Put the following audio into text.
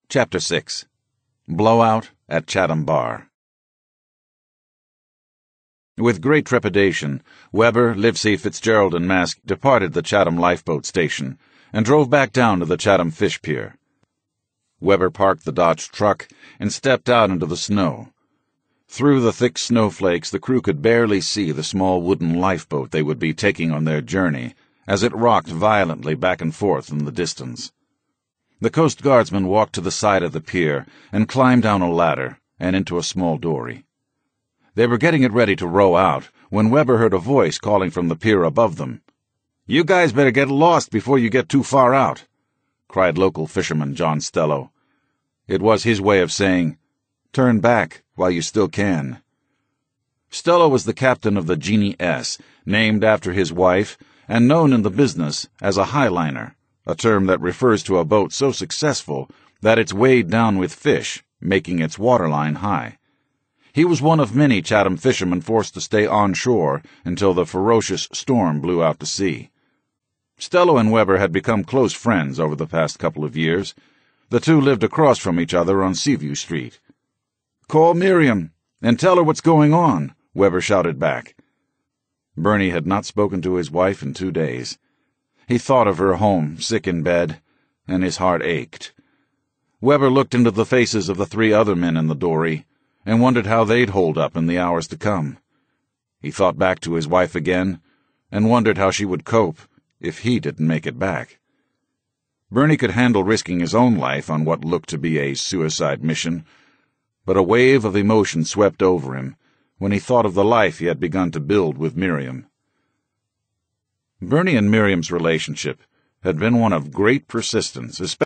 Chapter 6. Blowout at Chatham Bar. With great trepidation, Weber, Livesey, Fitzgerald, and Mask departed the Chatham lifeboat station and drove back down to the Chatham fish pier. Weber parked the Dodge truck and stepped out into the snow. Through the thick snowflakes, the crew could barely see the small wooden lifeboat they would be taking on their journey as it rocked violently back and forth in the distance. The Coast Guardsman walked to the side of the pier and climbed down a ladder and into a small dory. They were getting it ready to row out when Weber heard a voice calling from the pier above them. "You guys better get lost before you get too far out," cried local fisherman John Stello. It was his way of saying, "Turn back while you still can." Stello was the captain of the Jeannie S., named after his wife and known in the business as a highliner, a term that refers to a boat so successful that it's weighed down with fish, making its waterline high. He was one of many Chatham fishermen forced to stay on shore until the ferocious storm blew out to sea. Stello and Weber had become close friends over the past couple of years. The two lived across from each other on Seaview Street. "Call Miriam and tell her what's going on," Weber shouted back. Bernie had not spoken to his wife in 2 days. He thought of her home, sick in bed, and his heart ached. Weber looked into the faces of the 3 other men in the dory and wondered how they'd hold up in the hours to come. He thought back to his wife again and wondered how she would cope if he didn't make it back. Bernie could handle risking his own life on what looked to be a suicide mission, but a wave of emotion swept over him when he thought of the life he had begun to build with Miriam. Bernie and Miriam's relationship had been one of great persistence, especially